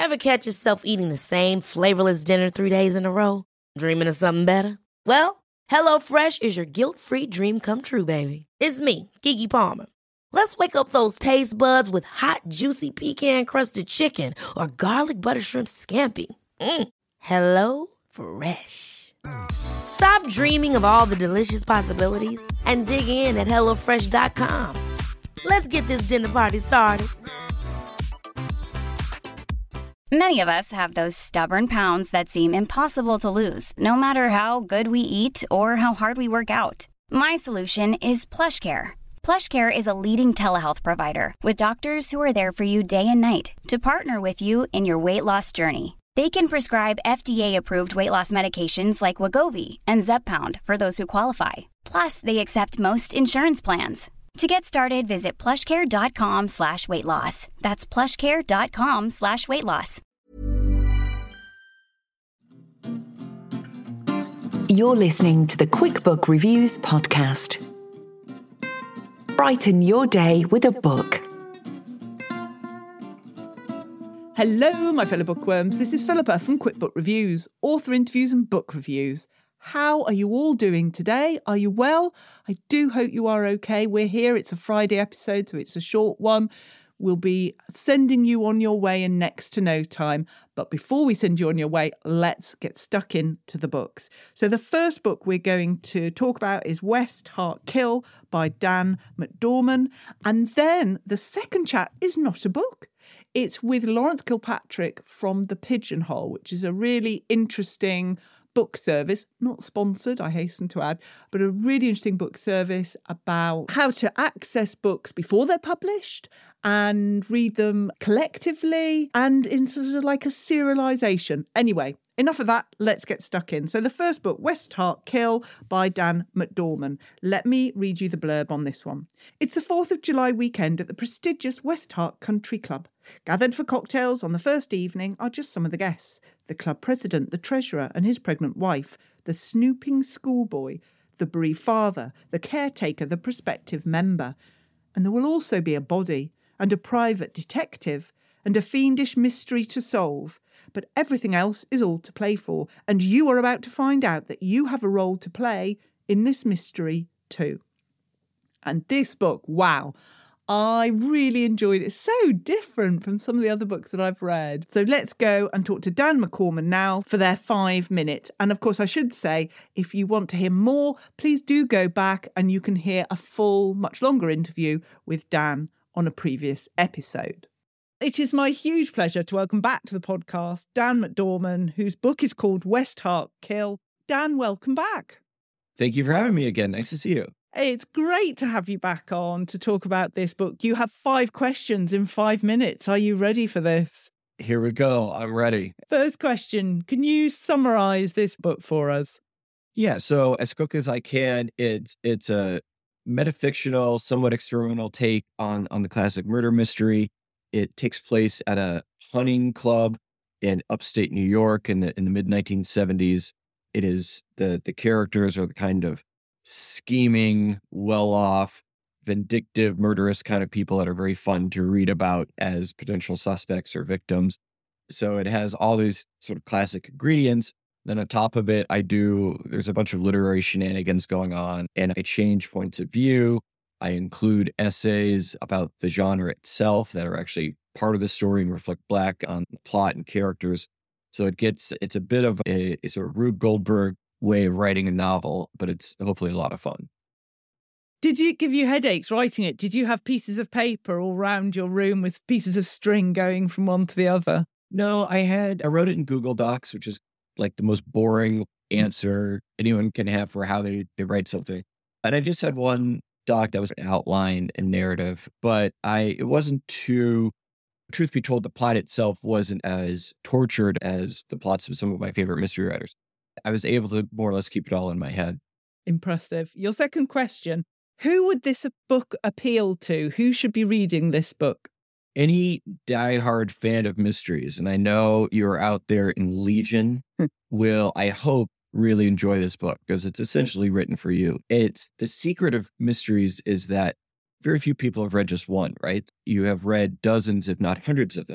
Ever catch yourself eating the same flavorless dinner 3 days in a row? Dreaming of something better? Well, HelloFresh is your guilt-free dream come true, baby. It's me, Keke Palmer. Let's wake up those taste buds with hot, juicy pecan-crusted chicken or garlic butter shrimp scampi. Hello Fresh. Stop dreaming of all the delicious possibilities and dig in at HelloFresh.com. Let's get this dinner party started. Many of us have those stubborn pounds that seem impossible to lose, no matter how good we eat or how hard we work out. My solution is PlushCare. PlushCare is a leading telehealth provider with doctors who are there for you day and night to partner with you in your weight loss journey. They can prescribe FDA-approved weight loss medications like Wegovy and Zepbound for those who qualify. Plus, they accept most insurance plans. To get started, visit plushcare.com/weightloss. That's plushcare.com/weightloss. You're listening to the QuickBook Reviews podcast. Brighten your day with a book. Hello, my fellow bookworms. This is Philippa from QuickBook Reviews, author interviews and book reviews. How are you all doing today? Are you well? I do hope you are okay. We're here. It's a Friday episode, so it's a short one. We'll be sending you on your way in next to no time. But before we send you on your way, let's get stuck into the books. So the first book we're going to talk about is West Heart Kill by Dan McDorman. And then the second chat is not a book. It's with Lawrence Kilpatrick from The Pigeonhole, which is a really interesting book service, not sponsored, I hasten to add, but a really interesting book service about how to access books before they're published and read them collectively and in sort of like a serialization. Anyway, enough of that. Let's get stuck in. So the first book, West Heart Kill by Dan McDorman. Let me read you the blurb on this one. It's the 4th of July weekend at the prestigious West Heart Country Club. Gathered for cocktails on the first evening are just some of the guests. The club president, the treasurer and his pregnant wife, the snooping schoolboy, the bereaved father, the caretaker, the prospective member. And there will also be a body and a private detective and a fiendish mystery to solve. But everything else is all to play for, and you are about to find out that you have a role to play in this mystery too. And this book, wow, I really enjoyed it. It's so different from some of the other books that I've read. So let's go and talk to Dan McDorman now for their 5 minutes. And of course, I should say, if you want to hear more, please do go back and you can hear a full, much longer interview with Dan on a previous episode. It is my huge pleasure to welcome back to the podcast Dan McDorman, whose book is called West Heart Kill. Dan, welcome back. Thank you for having me again. Nice to see you. It's great to have you back on to talk about this book. You have 5 questions in 5 minutes. Are you ready for this? Here we go. I'm ready. First question, can you summarize this book for us? Yeah, so as quick as I can, it's a metafictional, somewhat experimental take on the classic murder mystery. It takes place at a hunting club in upstate New York in the mid-1970s. It is the characters are the kind of scheming, well-off, vindictive, murderous kind of people that are very fun to read about as potential suspects or victims. So it has all these sort of classic ingredients. Then on top of it, there's a bunch of literary shenanigans going on, and I change points of view. I include essays about the genre itself that are actually part of the story and reflect back on the plot and characters. So it's a bit of a sort of Rube Goldberg way of writing a novel, but it's hopefully a lot of fun. Did it give you headaches writing it? Did you have pieces of paper all around your room with pieces of string going from one to the other? No, I wrote it in Google Docs, which is like the most boring answer anyone can have for how they write something. And I just had one doc that was an outline and narrative, but it wasn't too, truth be told, the plot itself wasn't as tortured as the plots of some of my favorite mystery writers. I was able to more or less keep it all in my head. Impressive. Your second question, who would this book appeal to? Who should be reading this book? Any diehard fan of mysteries, and I know you're out there in Legion, will, I hope, really enjoy this book because it's essentially written for you. It's the secret of mysteries is that very few people have read just one, right? You have read dozens, if not hundreds of them.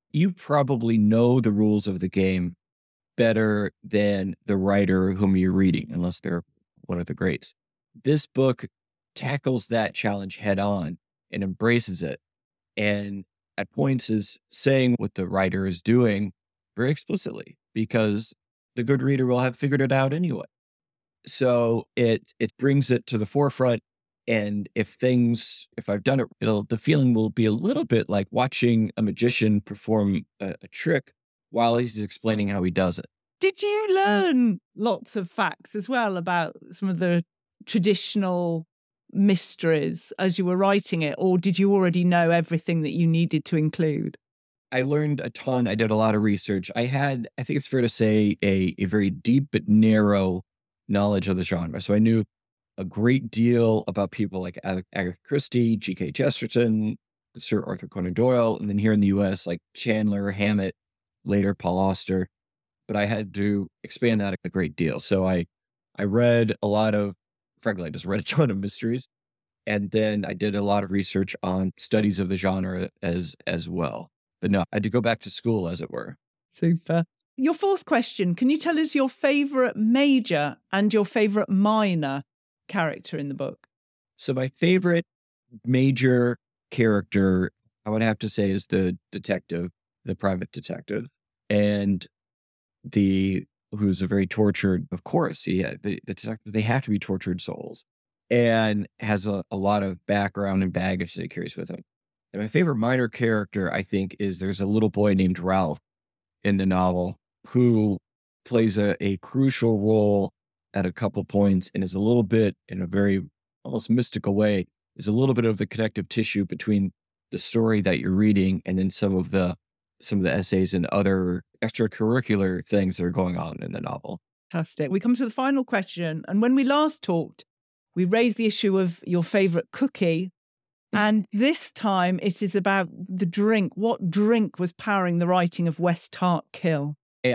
you probably know the rules of the game better than the writer whom you're reading, unless they're one of the greats. This book tackles that challenge head on and embraces it. And at points is saying what the writer is doing very explicitly, because the good reader will have figured it out anyway. So it brings it to the forefront. And if I've done it, the feeling will be a little bit like watching a magician perform a trick while he's explaining how he does it. Did you learn lots of facts as well about some of the traditional mysteries as you were writing it, or did you already know everything that you needed to include? I learned a ton. I did a lot of research. I think it's fair to say, a very deep but narrow knowledge of the genre. So I knew a great deal about people like Agatha Christie, G.K. Chesterton, Sir Arthur Conan Doyle, and then here in the U.S., like Chandler, Hammett, later Paul Auster. But I had to expand that a great deal. So I read frankly, I just read a ton of mysteries. And then I did a lot of research on studies of the genre as well. But no, I had to go back to school, as it were. Super. Your fourth question, can you tell us your favourite major and your favourite minor character in the book? So my favorite major character, I would have to say, is the detective, the private detective, and who's a very tortured, of course, the detective, they have to be tortured souls, and has a lot of background and baggage that he carries with him. And my favorite minor character, I think, is there's a little boy named Ralph in the novel who plays a crucial role at a couple points and is a little bit, in a very almost mystical way, is a little bit of the connective tissue between the story that you're reading and then some of the essays and other extracurricular things that are going on in the novel. Fantastic. We come to the final question. And when we last talked, we raised the issue of your favourite cookie. And this time it is about the drink. What drink was powering the writing of West Hart Kill?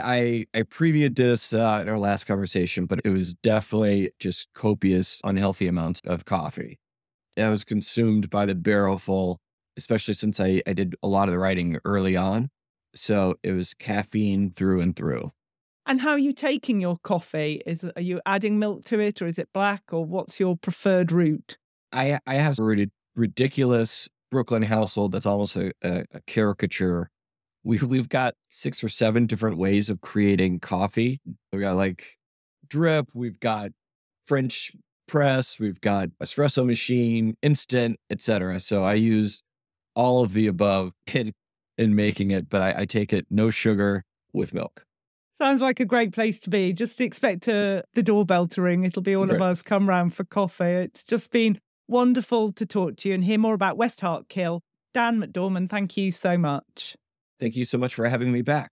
I previewed this in our last conversation, but it was definitely just copious, unhealthy amounts of coffee. I was consumed by the barrelful, especially since I did a lot of the writing early on. So it was caffeine through and through. And how are you taking your coffee? Are you adding milk to it, or is it black, or what's your preferred route? I have a ridiculous Brooklyn household that's almost a caricature. We've got 6 or 7 different ways of creating coffee. We got like drip, we've got French press, we've got espresso machine, instant, etc. So I use all of the above in making it, but I take it no sugar with milk. Sounds like a great place to be. Just expect the doorbell to ring. It'll be all of us come round for coffee. It's just been wonderful to talk to you and hear more about West Hart Kill. Dan McDorman, thank you so much. Thank you so much for having me back.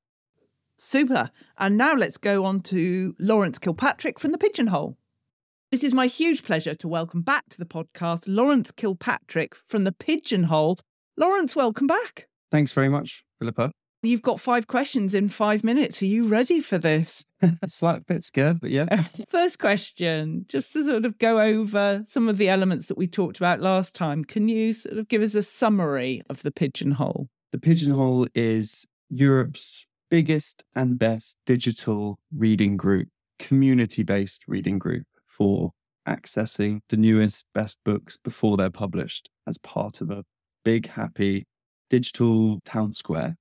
Super. And now let's go on to Lawrence Kilpatrick from The Pigeonhole. It is my huge pleasure to welcome back to the podcast Lawrence Kilpatrick from The Pigeonhole. Lawrence, welcome back. Thanks very much, Philippa. You've got 5 questions in 5 minutes. Are you ready for this? A slight bit scared, but yeah. First question, just to sort of go over some of the elements that we talked about last time. Can you sort of give us a summary of The Pigeonhole? The Pigeonhole is Europe's biggest and best digital reading group, community-based reading group for accessing the newest, best books before they're published as part of a big, happy digital town square.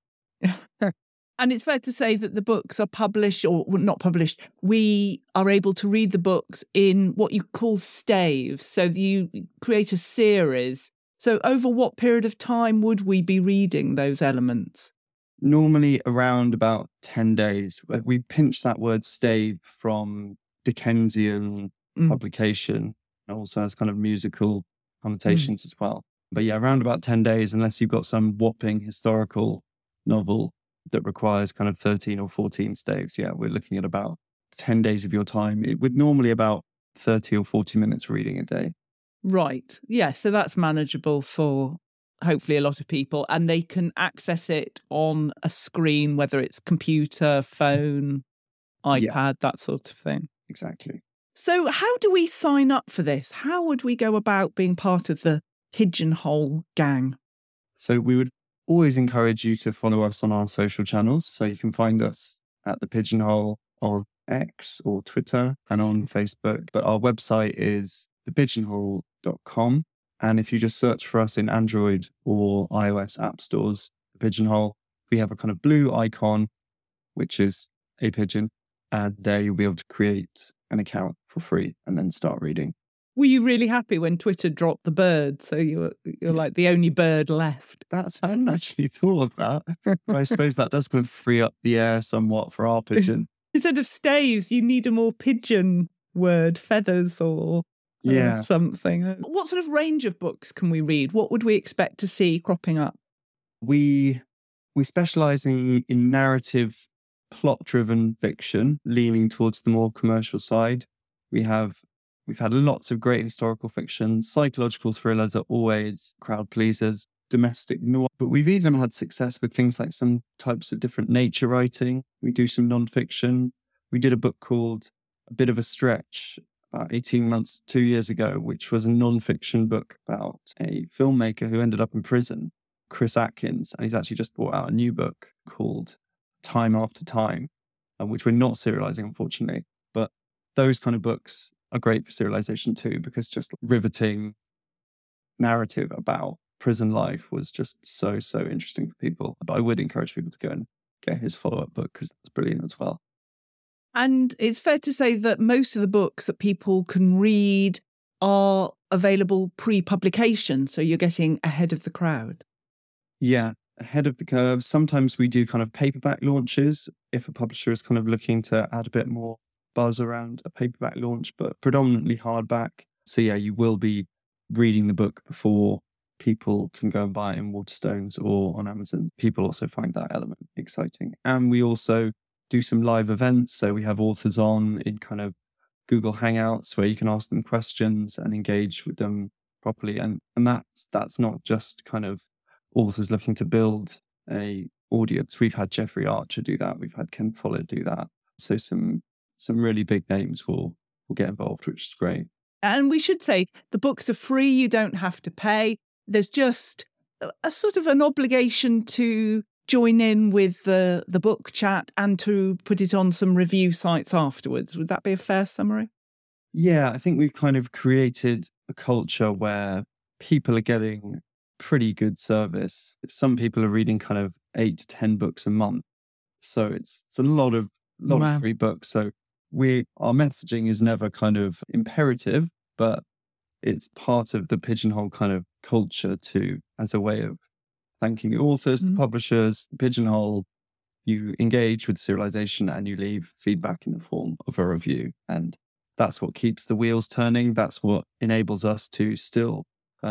And it's fair to say that the books are published, or not published. We are able to read the books in what you call staves. So you create a series. So over what period of time would we be reading those elements? Normally around about 10 days. We pinch that word stave from Dickensian publication. It also has kind of musical connotations as well. But yeah, around about 10 days, unless you've got some whopping historical novel that requires kind of 13 or 14 staves. Yeah, we're looking at about 10 days of your time, with normally about 30 or 40 minutes reading a day. Right. Yeah, so that's manageable for hopefully a lot of people, and they can access it on a screen, whether it's computer, phone, iPad, that sort of thing. Exactly. So how do we sign up for this? How would we go about being part of the Pigeonhole gang? So we would always encourage you to follow us on our social channels. So you can find us at The Pigeonhole on X or Twitter and on Facebook. But our website is thepigeonhole.com. And if you just search for us in Android or iOS app stores, The Pigeonhole, we have a kind of blue icon, which is a pigeon. And there you'll be able to create an account for free and then start reading. Were you really happy when Twitter dropped the bird? So you're like the only bird left. I hadn't actually thought of that. But I suppose that does kind of free up the air somewhat for our pigeon. Instead of staves, you need a more pigeon word, feathers or something. What sort of range of books can we read? What would we expect to see cropping up? We specialise in narrative, plot-driven fiction, leaning towards the more commercial side. We've had lots of great historical fiction. Psychological thrillers are always crowd pleasers, domestic noir. But we've even had success with things like some types of different nature writing. We do some non-fiction. We did a book called A Bit of a Stretch about 18 months, 2 years ago, which was a non-fiction book about a filmmaker who ended up in prison, Chris Atkins. And he's actually just brought out a new book called Time After Time, which we're not serializing, unfortunately. But those kind of books are great for serialization too, because just riveting narrative about prison life was just so interesting for people. But I would encourage people to go and get his follow-up book because it's brilliant as well. And it's fair to say that most of the books that people can read are available pre-publication, so you're getting ahead of the crowd. Yeah, ahead of the curve. Sometimes we do kind of paperback launches if a publisher is kind of looking to add a bit more buzz around a paperback launch, but predominantly hardback. So yeah, you will be reading the book before people can go and buy it in Waterstones or on Amazon. People also find that element exciting. And we also do some live events. So we have authors on in kind of Google Hangouts where you can ask them questions and engage with them properly. And that's not just kind of authors looking to build a audience. We've had Jeffrey Archer do that. We've had Ken Follett do that. So some really big names will get involved, which is great. And we should say the books are free. You don't have to pay. There's just a sort of an obligation to join in with the book chat and to put it on some review sites afterwards. Would that be a fair summary? Yeah, I think we've kind of created a culture where people are getting pretty good service. Some people are reading kind of 8 to 10 books a month. So it's a lot of free books. So our messaging is never kind of imperative, but it's part of the Pigeonhole kind of culture too, as a way of thanking the authors, the publishers, the Pigeonhole. You engage with serialization and you leave feedback in the form of a review. And that's what keeps the wheels turning. That's what enables us to still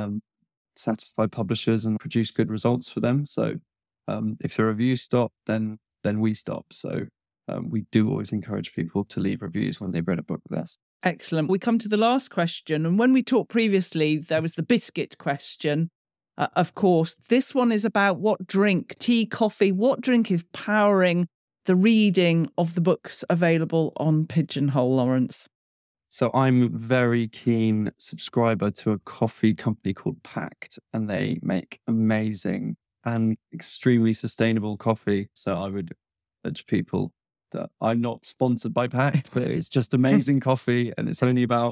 satisfy publishers and produce good results for them. So if the reviews stop, then we stop. So we do always encourage people to leave reviews when they've read a book with us. Excellent. We come to the last question. And when we talked previously, there was the biscuit question. Of course, this one is about what drink, tea, coffee, what drink is powering the reading of the books available on Pigeonhole, Lawrence? So I'm a very keen subscriber to a coffee company called Pact, and they make amazing and extremely sustainable coffee. So I would urge people that I'm not sponsored by Pact, but it's just amazing coffee and it's only about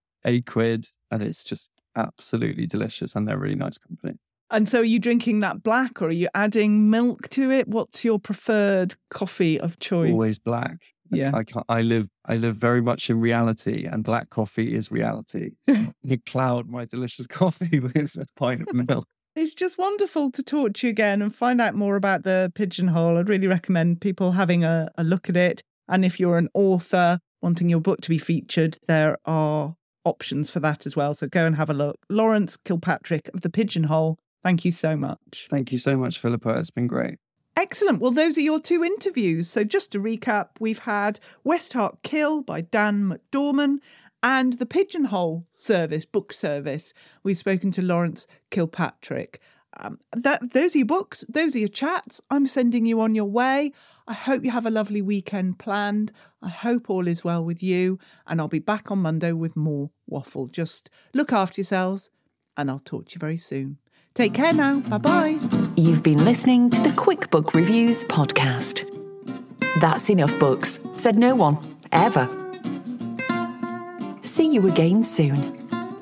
£8 and it's just absolutely delicious and they're a really nice company. And so are you drinking that black or are you adding milk to it? What's your preferred coffee of choice? Always black. Yeah. I live very much in reality and black coffee is reality. You cloud my delicious coffee with a pint of milk. It's just wonderful to talk to you again and find out more about the Pigeonhole. I'd really recommend people having a look at it. And if you're an author wanting your book to be featured, there are options for that as well. So go and have a look. Lawrence Kilpatrick of the Pigeonhole, thank you so much. Thank you so much, Philippa. It's been great. Excellent. Well, those are your 2 interviews. So just to recap, we've had Westhart Kill by Dan McDorman and the Pigeonhole book service. We've spoken to Lawrence Kilpatrick. Those are your books. Those are your chats. I'm sending you on your way. I hope you have a lovely weekend planned. I hope all is well with you. And I'll be back on Monday with more waffle. Just look after yourselves and I'll talk to you very soon. Take care now. Bye-bye. You've been listening to the Quick Book Reviews podcast. That's enough books, said no one, ever. See you again soon.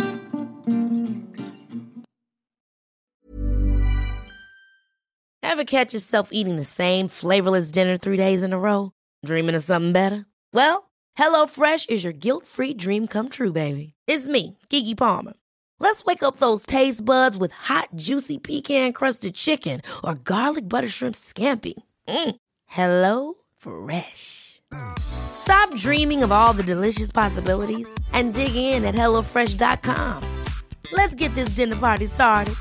Ever catch yourself eating the same flavorless dinner 3 days in a row? Dreaming of something better? Well, HelloFresh is your guilt-free dream come true, baby. It's me, Keke Palmer. Let's wake up those taste buds with hot, juicy pecan-crusted chicken or garlic butter shrimp scampi. Hello Fresh. Stop dreaming of all the delicious possibilities and dig in at HelloFresh.com. Let's get this dinner party started.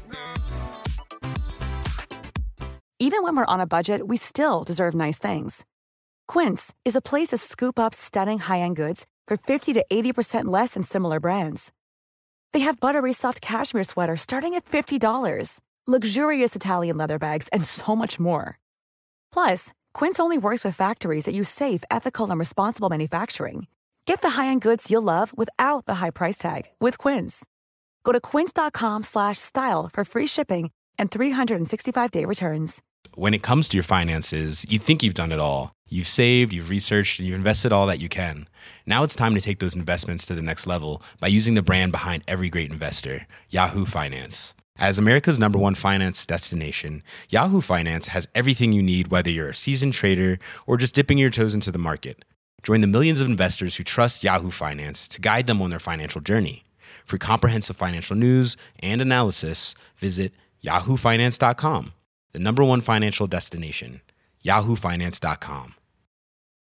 Even when we're on a budget, we still deserve nice things. Quince is a place to scoop up stunning high-end goods for 50 to 80% less than similar brands. They have buttery soft cashmere sweaters starting at $50, luxurious Italian leather bags, and so much more. Plus, Quince only works with factories that use safe, ethical, and responsible manufacturing. Get the high-end goods you'll love without the high price tag with Quince. Go to quince.com/style for free shipping and 365-day returns. When it comes to your finances, you think you've done it all. You've saved, you've researched, and you've invested all that you can. Now it's time to take those investments to the next level by using the brand behind every great investor, Yahoo Finance. As America's #1 finance destination, Yahoo Finance has everything you need, whether you're a seasoned trader or just dipping your toes into the market. Join the millions of investors who trust Yahoo Finance to guide them on their financial journey. For comprehensive financial news and analysis, visit yahoofinance.com, the #1 financial destination, yahoofinance.com.